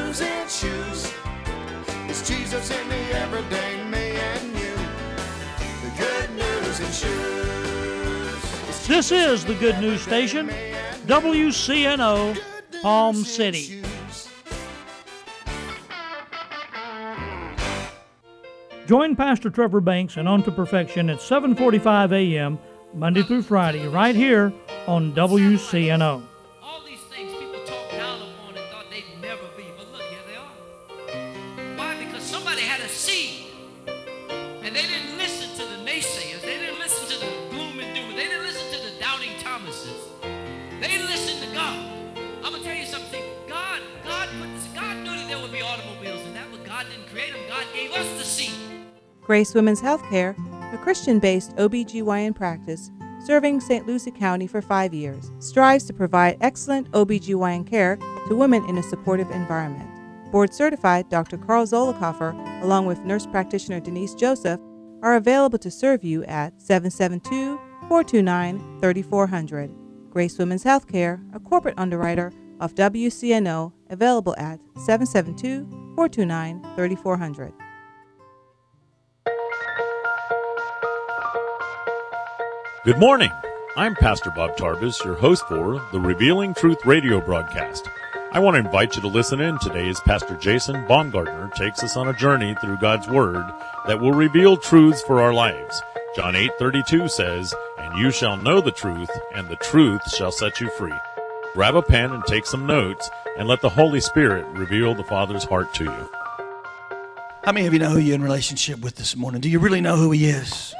news and shoes. It's Jesus in the everyday me and you. The good news and shoes. This is the Good News Station, WCNO, Palm City. Join Pastor Trevor Banks and On to Perfection at 7:45 a.m. Monday through Friday, right here on WCNO. All these things people talk down upon and thought they'd never be, but look, here they are. Why? Because somebody had a seed, and they didn't listen to the naysayers. They didn't listen to the gloom and doom. They didn't listen to the doubting Thomases. They listened to God. I'm going to tell you something. God knew that there would be automobiles, and that was God didn't create them. God gave us the seed. Grace Women's Healthcare, a Christian-based OBGYN practice serving St. Lucie County for 5 years, strives to provide excellent OBGYN care to women in a supportive environment. Board-certified Dr. Carl Zollicoffer, along with nurse practitioner Denise Joseph, are available to serve you at 772-429-3400. Grace Women's Healthcare, a corporate underwriter of WCNO, available at 772-429-3400. Good morning. I'm Pastor Bob Tarbus, your host for the Revealing Truth radio broadcast. I want to invite you to listen in today as Pastor Jason Baumgartner takes us on a journey through God's Word that will reveal truths for our lives. John 8:32 says, "And you shall know the truth, and the truth shall set you free." Grab a pen and take some notes, and let the Holy Spirit reveal the Father's heart to you. How many of you know who you're in relationship with this morning? Do you really know who He is?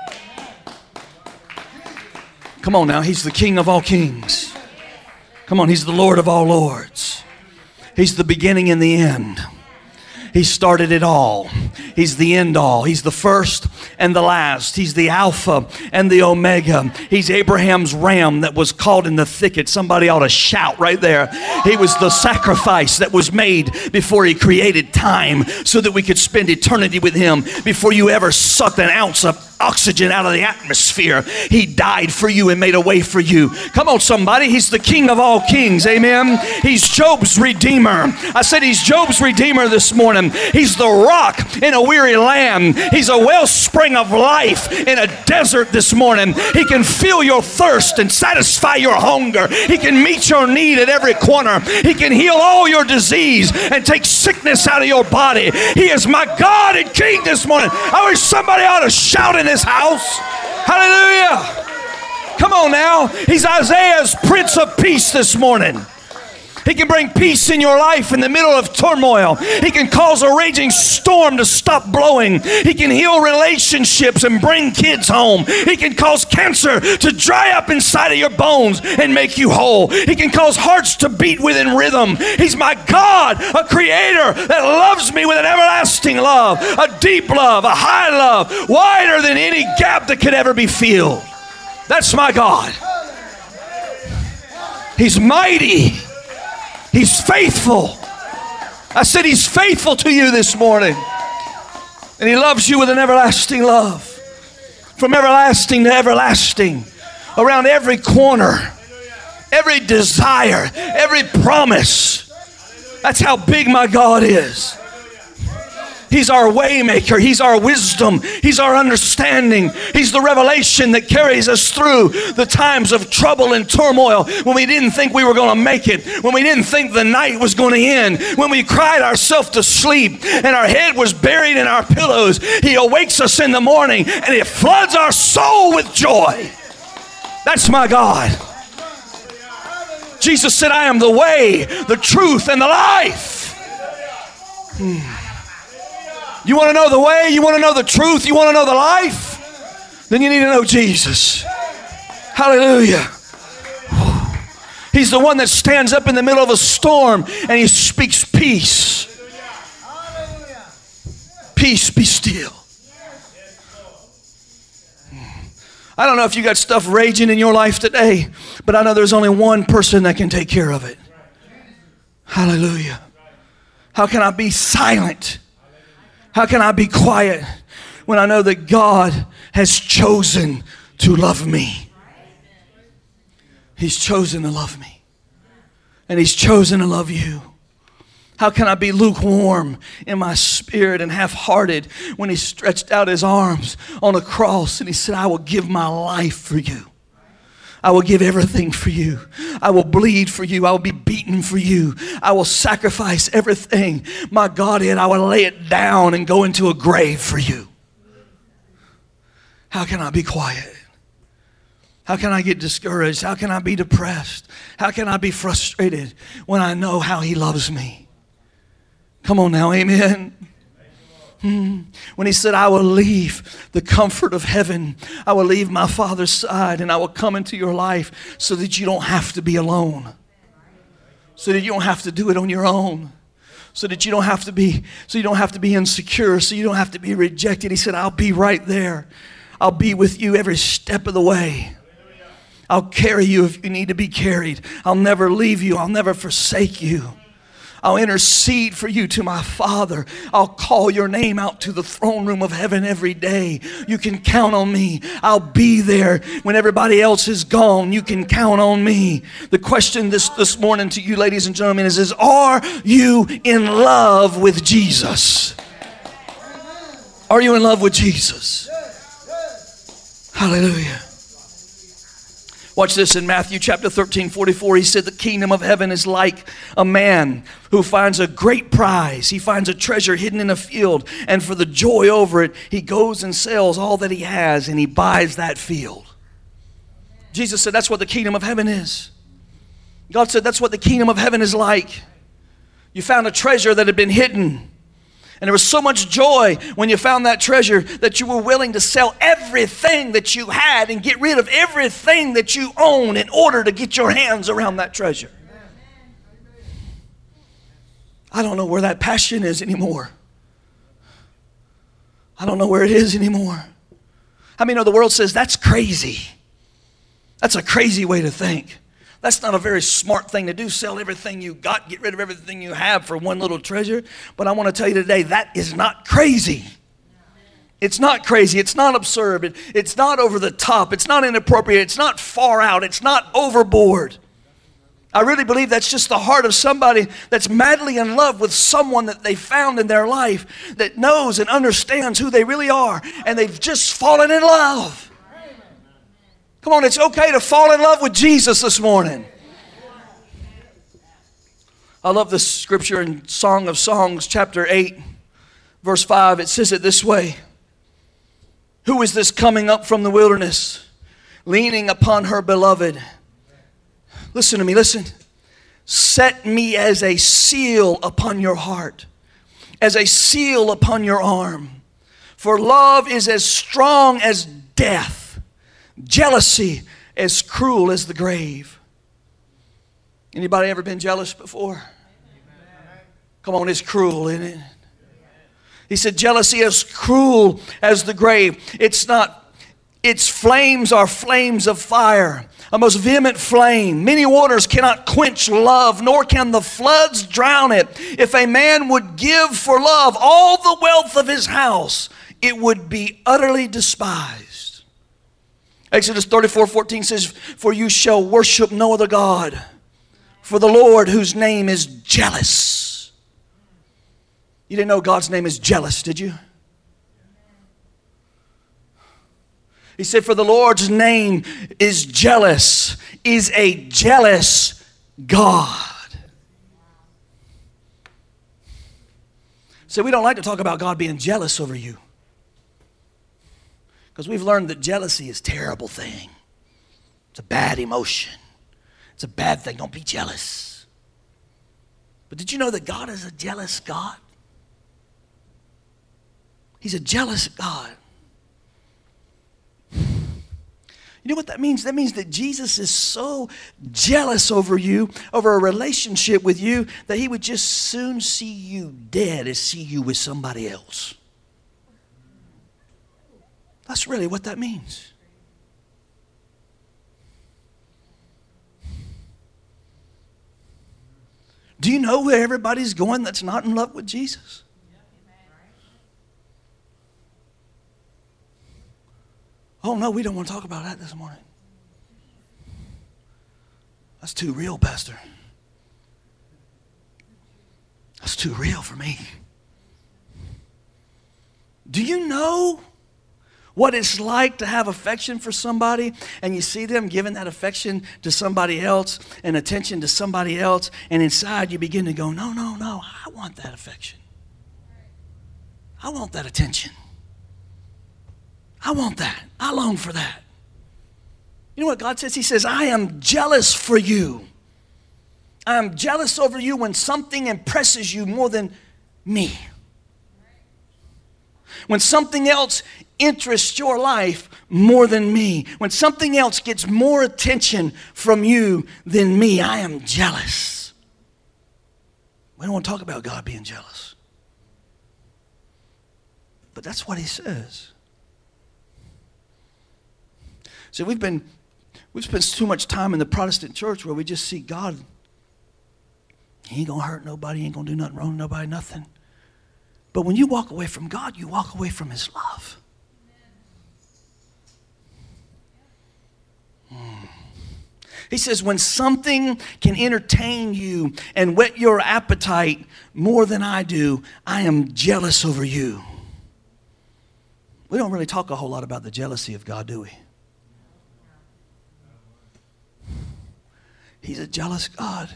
Come on now, He's the King of all kings. Come on, He's the Lord of all lords. He's the beginning and the end. He started it all. He's the end all. He's the first and the last. He's the Alpha and the Omega. He's Abraham's ram that was caught in the thicket. Somebody ought to shout right there. He was the sacrifice that was made before He created time so that we could spend eternity with Him. Before you ever sucked an ounce of oxygen out of the atmosphere, He died for you and made a way for you. Come on, somebody. He's the King of all kings. Amen. He's Job's Redeemer. I said He's Job's Redeemer this morning. He's the rock in a weary land. He's a wellspring of life in a desert this morning. He can fill your thirst and satisfy your hunger. He can meet your need at every corner. He can heal all your disease and take sickness out of your body. He is my God and King this morning. I wish somebody ought to shout in this house. Hallelujah. Come on now. He's Isaiah's Prince of Peace this morning. He can bring peace in your life in the middle of turmoil. He can cause a raging storm to stop blowing. He can heal relationships and bring kids home. He can cause cancer to dry up inside of your bones and make you whole. He can cause hearts to beat within rhythm. He's my God, a creator that loves me with an everlasting love, a deep love, a high love, wider than any gap that could ever be filled. That's my God. He's mighty. He's faithful. I said He's faithful to you this morning. And He loves you with an everlasting love. From everlasting to everlasting. Around every corner. Every desire. Every promise. That's how big my God is. He's our way maker. He's our wisdom. He's our understanding. He's the revelation that carries us through the times of trouble and turmoil when we didn't think we were going to make it, when we didn't think the night was going to end, when we cried ourselves to sleep and our head was buried in our pillows. He awakes us in the morning and He floods our soul with joy. That's my God. Jesus said, "I am the way, the truth, and the life." You want to know the way? You want to know the truth? You want to know the life? Then you need to know Jesus. Hallelujah. He's the one that stands up in the middle of a storm and He speaks peace. Peace, be still. I don't know if you got stuff raging in your life today, but I know there's only one person that can take care of it. Hallelujah. How can I be silent? How can I be quiet when I know that God has chosen to love me? He's chosen to love me. And He's chosen to love you. How can I be lukewarm in my spirit and half-hearted when he stretched out his arms on a cross and he said, I will give my life for you. I will give everything for you. I will bleed for you. I will be beaten for you. I will sacrifice everything. My Godhead, I will lay it down and go into a grave for you. How can I be quiet? How can I get discouraged? How can I be depressed? How can I be frustrated when I know how he loves me? Come on now, amen. When he said, I will leave the comfort of heaven. I will leave my Father's side and I will come into your life so that you don't have to be alone. So that you don't have to do it on your own. So that you don't have to be insecure. So you don't have to be rejected. He said, I'll be right there. I'll be with you every step of the way. I'll carry you if you need to be carried. I'll never leave you. I'll never forsake you. I'll intercede for you to my Father. I'll call your name out to the throne room of heaven every day. You can count on me. I'll be there when everybody else is gone. You can count on me. The question this morning to you, ladies and gentlemen, is are you in love with Jesus? Are you in love with Jesus? Hallelujah. Watch this in Matthew chapter 13:44. He said the kingdom of heaven is like a man who finds a great prize. He finds a treasure hidden in a field, and for the joy over it, he goes and sells all that he has and he buys that field. Jesus said that's what the kingdom of heaven is. God said that's what the kingdom of heaven is like. You found a treasure that had been hidden. And there was so much joy when you found that treasure that you were willing to sell everything that you had and get rid of everything that you own in order to get your hands around that treasure. I don't know where that passion is anymore. I don't know where it is anymore. How many know the world says that's crazy? That's a crazy way to think. That's not a very smart thing to do. Sell everything you got, get rid of everything you have for one little treasure. But I want to tell you today, that is not crazy. It's not crazy. It's not absurd. It's not over the top. It's not inappropriate. It's not far out. It's not overboard. I really believe that's just the heart of somebody that's madly in love with someone that they found in their life that knows and understands who they really are, and they've just fallen in love. Come on, it's okay to fall in love with Jesus this morning. I love this scripture in Song of Songs, chapter 8, verse 5. It says it this way. Who is this coming up from the wilderness, leaning upon her beloved? Listen to me, listen. Set me as a seal upon your heart, as a seal upon your arm. For love is as strong as death. Jealousy as cruel as the grave. Anybody ever been jealous before? Come on, it's cruel, isn't it? He said jealousy is cruel as the grave. It's not, its flames are flames of fire, a most vehement flame. Many waters cannot quench love, nor can the floods drown it. If a man would give for love all the wealth of his house, it would be utterly despised. Exodus 34:14 says, for you shall worship no other God, for the Lord whose name is jealous. You didn't know God's name is jealous, did you? He said, for the Lord's name is jealous, is a jealous God. So we don't like to talk about God being jealous over you. Because we've learned that jealousy is a terrible thing. It's a bad emotion. It's a bad thing. Don't be jealous. But did you know that God is a jealous God? He's a jealous God. You know what that means? That means that Jesus is so jealous over you, over a relationship with you, that he would just soon see you dead as see you with somebody else. That's really what that means. Do you know where everybody's going that's not in love with Jesus? Oh no, we don't want to talk about that this morning. That's too real, Pastor. That's too real for me. Do you know what it's like to have affection for somebody and you see them giving that affection to somebody else and attention to somebody else, and inside you begin to go, no, no, no, I want that affection. I want that attention. I want that. I long for that. You know what God says? He says, I am jealous for you. I am jealous over you when something impresses you more than me. When something else interests your life more than me. When something else gets more attention from you than me, I am jealous. We don't want to talk about God being jealous. But that's what he says. So we've spent too much time in the Protestant church where we just see God. He ain't going to hurt nobody. He ain't going to do nothing wrong to nobody, nothing. But when you walk away from God, you walk away from his love. He says, when something can entertain you and whet your appetite more than I do, I am jealous over you. We don't really talk a whole lot about the jealousy of God, do we? He's a jealous God.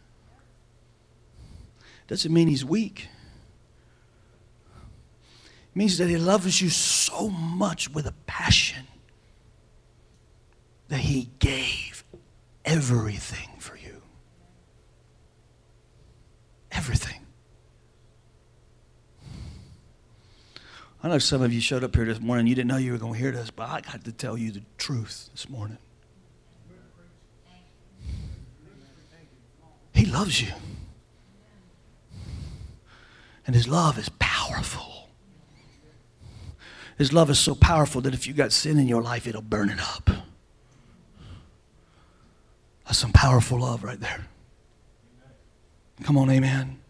Doesn't mean he's weak. It means that he loves you so much with a passion that he gave everything for you. Everything. I know some of you showed up here this morning. You didn't know you were going to hear this, but I got to tell you the truth this morning. He loves you. And his love is powerful. His love is so powerful that if you got sin in your life, it'll burn it up. That's some powerful love right there. Come on, amen.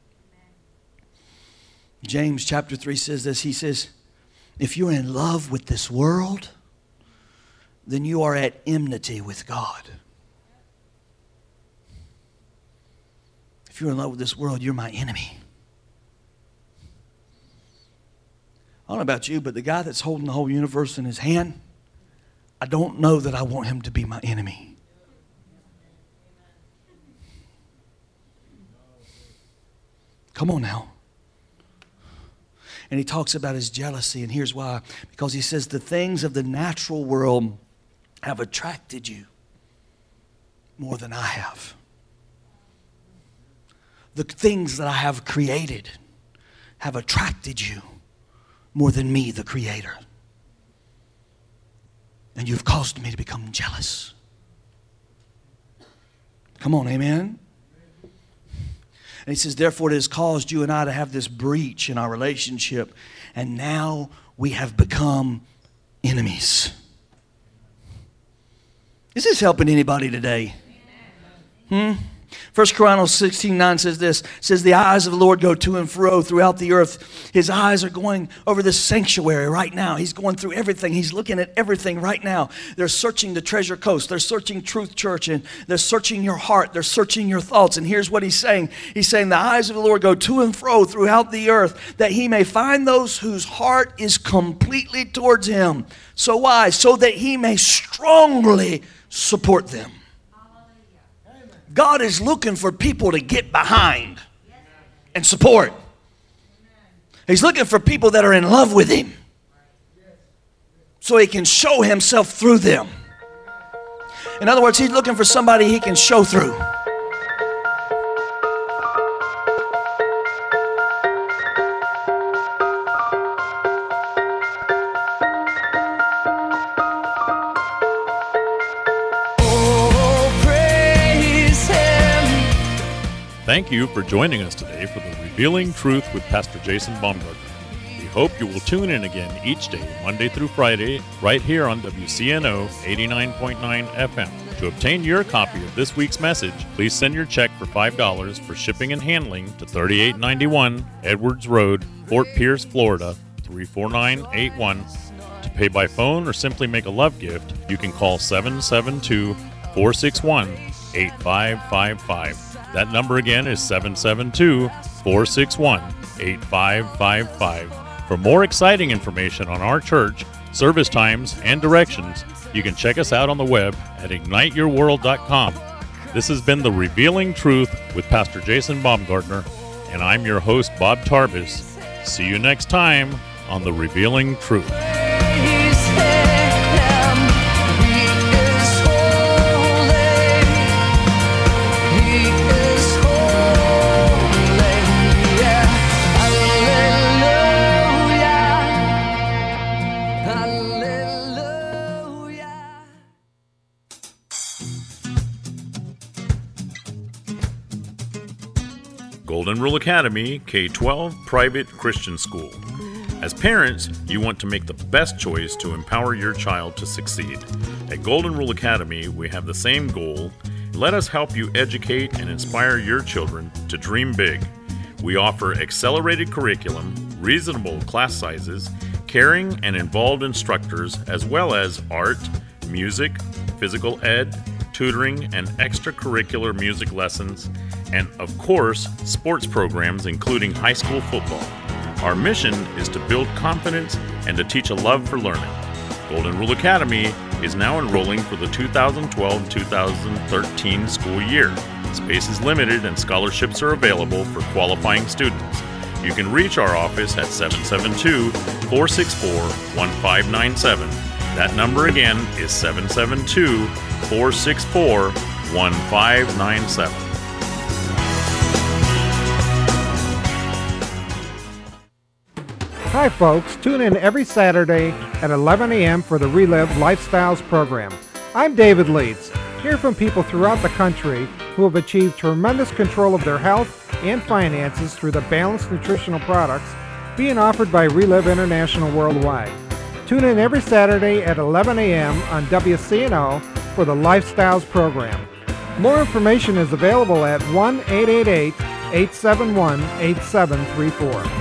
James chapter 3 says this. He says, if you're in love with this world, then you are at enmity with God. If you're in love with this world, you're my enemy. I don't know about you, but the guy that's holding the whole universe in his hand, I don't know that I want him to be my enemy. Come on now. And he talks about his jealousy, and here's why. Because he says the things of the natural world have attracted you more than I have. The things that I have created have attracted you more than me, the Creator. And you've caused me to become jealous. Come on, amen? And he says, therefore it has caused you and I to have this breach in our relationship. And now we have become enemies. Is this helping anybody today? 1 Chronicles 16:9 says this. It says the eyes of the Lord go to and fro throughout the earth. His eyes are going over this sanctuary right now. He's going through everything. He's looking at everything right now. They're searching the Treasure Coast. They're searching Truth Church, and they're searching your heart. They're searching your thoughts. And here's what he's saying. He's saying the eyes of the Lord go to and fro throughout the earth, that he may find those whose heart is completely towards him. So why? So that he may strongly support them. God is looking for people to get behind and support. He's looking for people that are in love with him so he can show himself through them. In other words, he's looking for somebody he can show through. Thank you for joining us today for the Revealing Truth with Pastor Jason Baumgartner. We hope you will tune in again each day, Monday through Friday, right here on WCNO 89.9 FM. To obtain your copy of this week's message, please send your check for $5 for shipping and handling to 3891 Edwards Road, Fort Pierce, Florida, 34981. To pay by phone or simply make a love gift, you can call 772-461-8555. That number again is 772-461-8555. For more exciting information on our church, service times, and directions, you can check us out on the web at igniteyourworld.com. This has been The Revealing Truth with Pastor Jason Baumgartner, and I'm your host, Bob Tarbis. See you next time on The Revealing Truth. Golden Rule Academy, K-12 private Christian school. As parents, you want to make the best choice to empower your child to succeed. At Golden Rule Academy, we have the same goal. Let us help you educate and inspire your children to dream big. We offer accelerated curriculum, reasonable class sizes, caring and involved instructors, as well as art, music, physical ed, tutoring, and extracurricular music lessons, and of course, sports programs including high school football. Our mission is to build confidence and to teach a love for learning. Golden Rule Academy is now enrolling for the 2012-2013 school year. Space is limited and scholarships are available for qualifying students. You can reach our office at 772-464-1597. That number again is 772-464-1597. Hi folks, tune in every Saturday at 11 a.m. for the Relive Lifestyles program. I'm David Leeds. Hear from people throughout the country who have achieved tremendous control of their health and finances through the balanced nutritional products being offered by Relive International Worldwide. Tune in every Saturday at 11 a.m. on WCNO for the Lifestyles program. More information is available at 1-888-871-8734.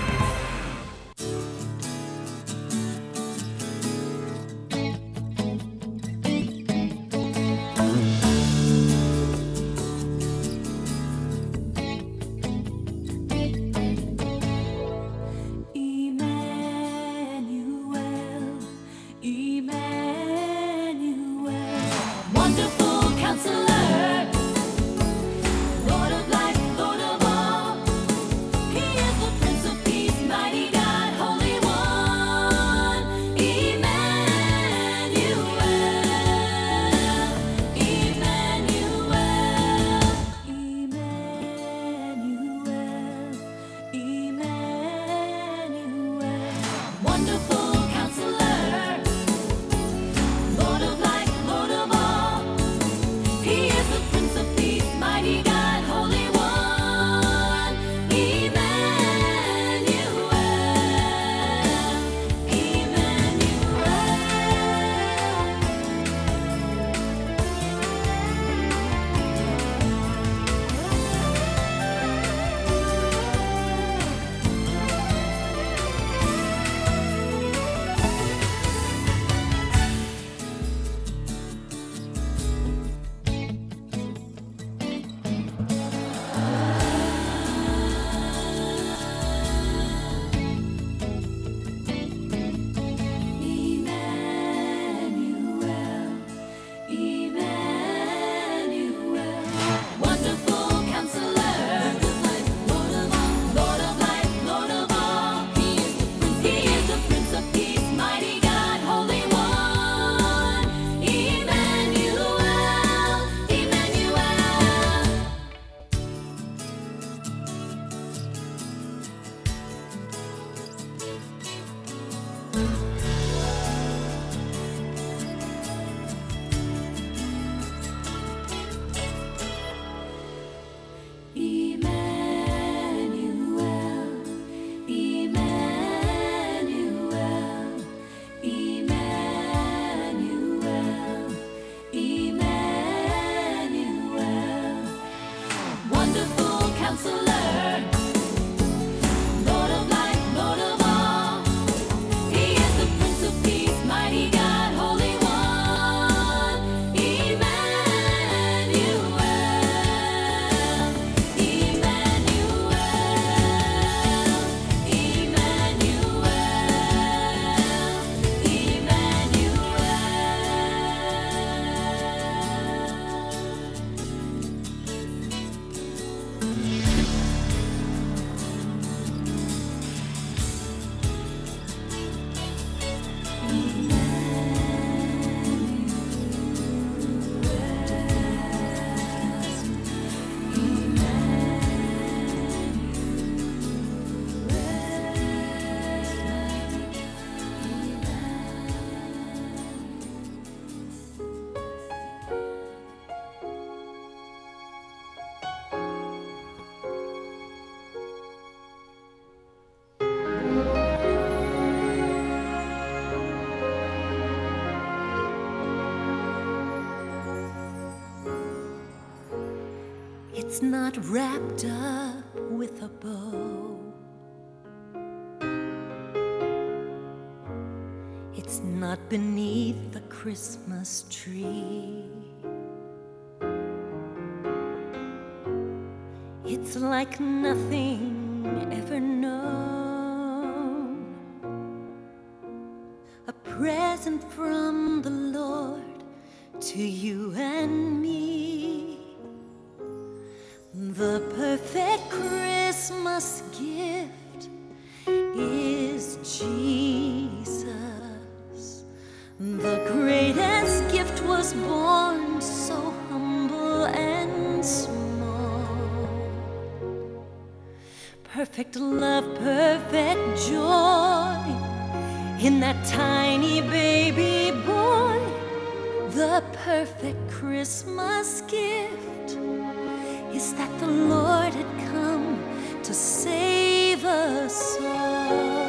Lord of life, Lord of all, He is the Prince of Peace. It's not wrapped up with a bow. It's not beneath the Christmas tree. It's like nothing ever known. A present from the Lord to you and me. The perfect Christmas gift is Jesus. The greatest gift was born so humble and small. Perfect love, perfect joy in that tiny baby boy. The perfect Christmas gift is that the Lord had come to save us all.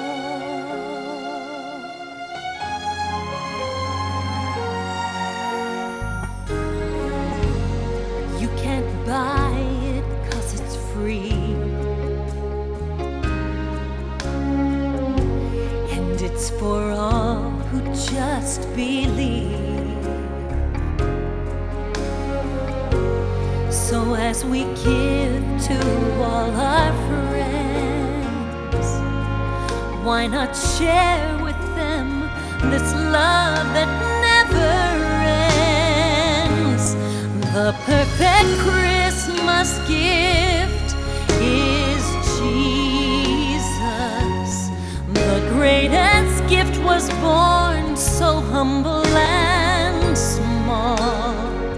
You can't buy it 'cause it's free, and it's for all who just believe. So as we give to all our friends, why not share with them this love that never ends? The perfect Christmas gift is Jesus. The greatest gift was born so humble and small.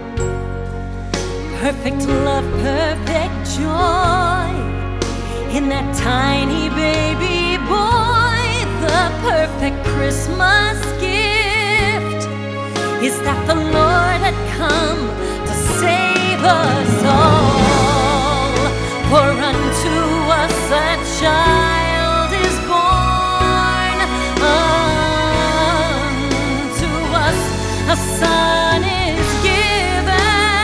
Perfect love, perfect joy in that tiny baby boy. The perfect Christmas gift is that the Lord had come to save us all. For unto us a child is born, unto us a son is given.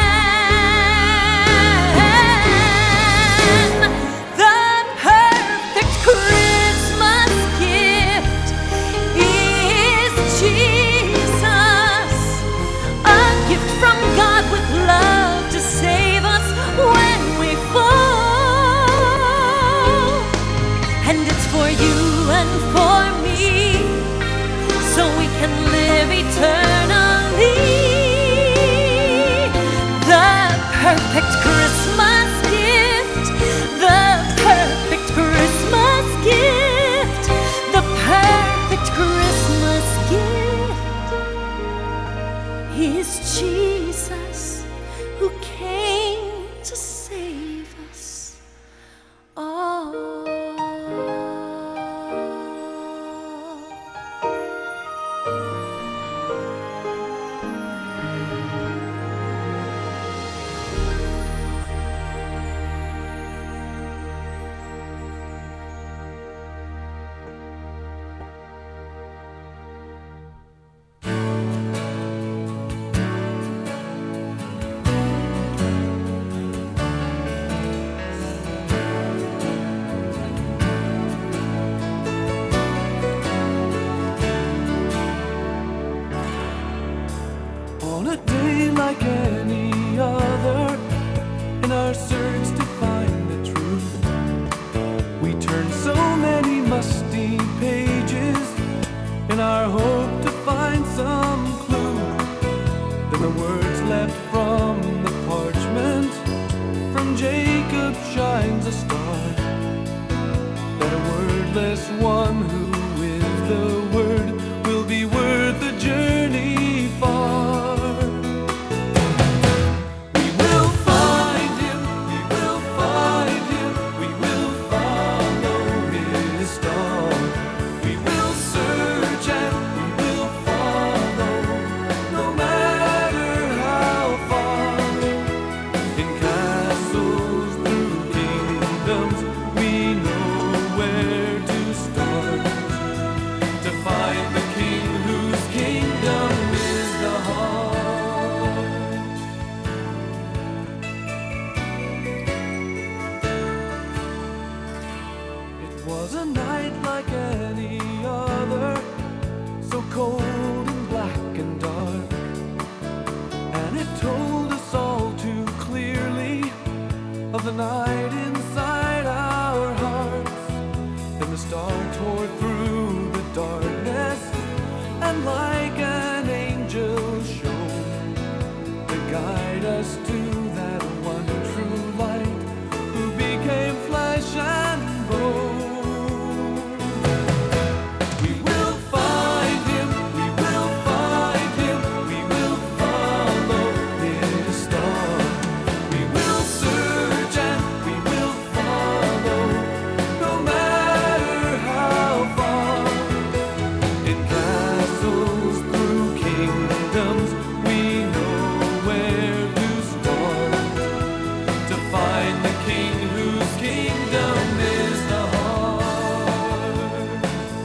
Christmas gift is Jesus, a gift from God with love to save us when we fall. And it's for you and for me, so we can live eternally. The perfect Christmas gift, the perfect Christmas gift, the perfect Christmas gift is Jesus, who came to save us all. On a day like any other, in our search to find the truth, we turn so many musty pages in our hope to find some clue. Then the words left from the parchment, from Jacob shines a star, that a wordless one who is the Word will be worth the journey far. We know where to start to a night like any other, so cold and black and dark, and it told us all too clearly of the night inside our hearts. Then the star tore through the darkness, and like an angel shone to guide us to that one true light, who became flesh and bone. We will find him, we will find him, we will follow his star. We will search and we will follow, no matter how far. In castles through kingdoms, we know where to start, to find the king whose kingdom is the heart.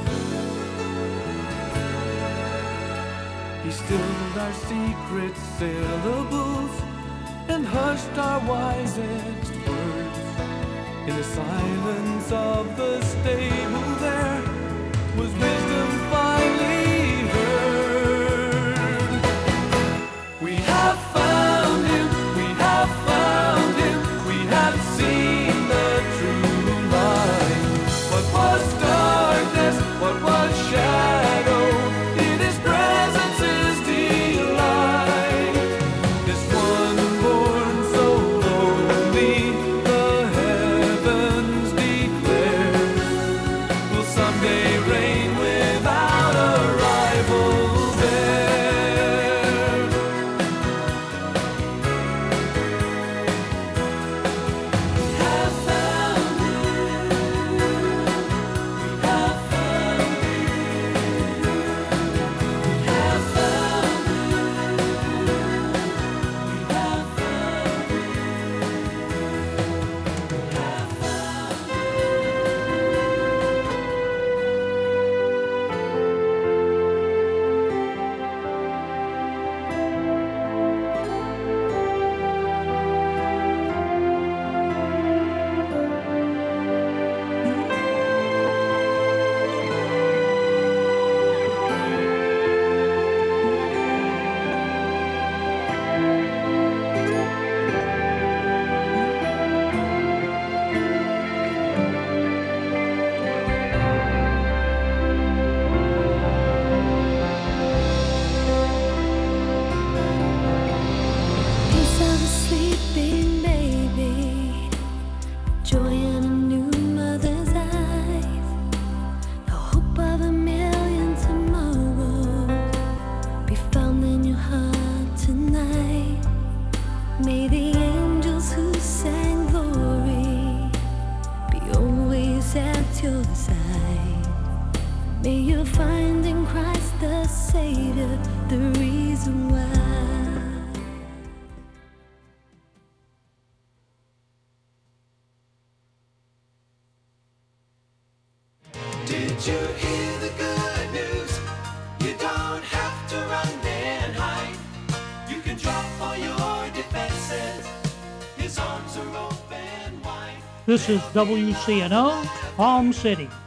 He stilled our secret syllables and hushed our wisest words. In the silence of the stable there was wisdom finally heard. We have found him, we have found him, we have seen the true light. What was darkness, what was shadow, in his presence is delight. This one born so lowly, the heavens declare, will someday reign without a rival there. We have found him, we have found him, we have found him, we have found him, we have found Peace of a sleeping baby, joy in a new mother's eyes, the hope of a million tomorrows be found in your heart tonight. May the angels who sang glory be always at your side. May you find in Christ the Savior the reason why. Did you hear the good news? You don't have to run and hide. You can drop all your defenses. His arms are open wide. This is WCNO, Palm City.